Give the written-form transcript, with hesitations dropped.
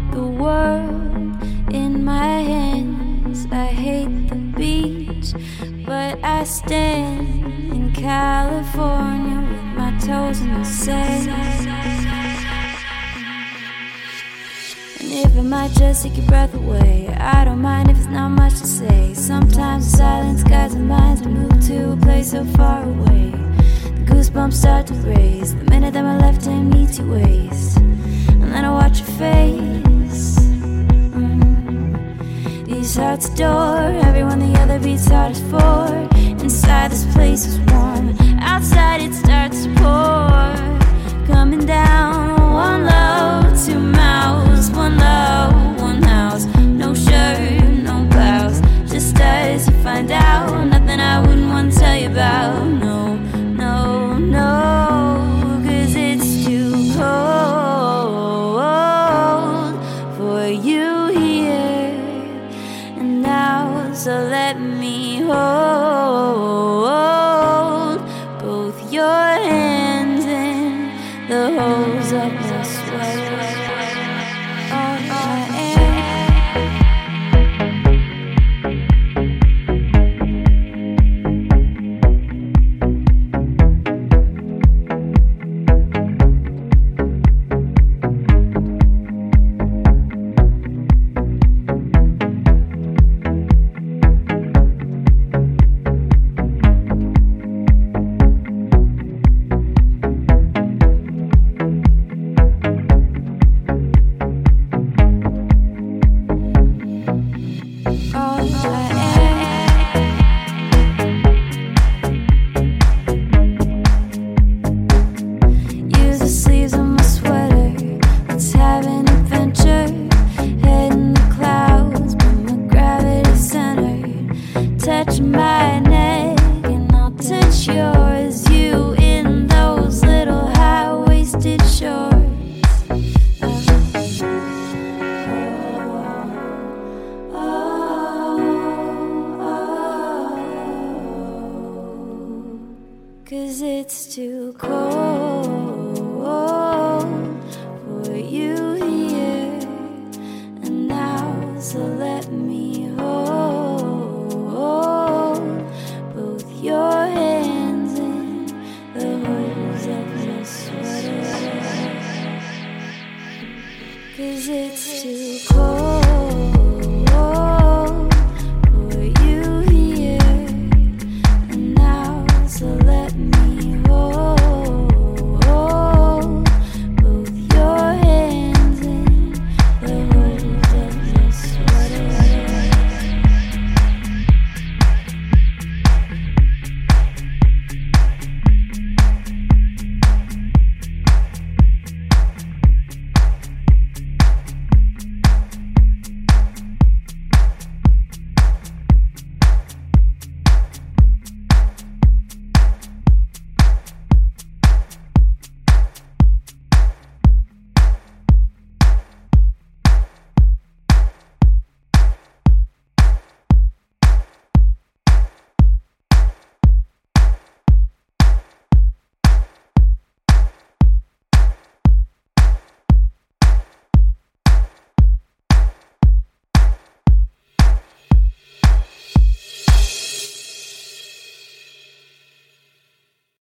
the world in my hands. I hate the beach, but I stand in California with my toes in the sand. And if it might just take your breath away, I don't mind if it's not much to say. Sometimes the silence guides our minds. We move to a place so far away. The goosebumps start to raise the minute that my left hand meets your waist. And then I watch your face. These hearts adore everyone the other beats hardest for. Inside this place is warm, outside it starts to pour. Coming down, one love, two mouths. One love, one house. No shirt, no blouse. Just as you find out nothing I wouldn't want to tell you about. No, no, no, 'cause it's too cold for you here and now. So let me hold both your hands in the holes of my sweater. All I am. Touch my neck and I'll touch yours. You in those little high-waisted shorts. 'Cause it's too cold for you here and now. So let me hold both your hands in the holes of your sweater. 'Cause it's too cold.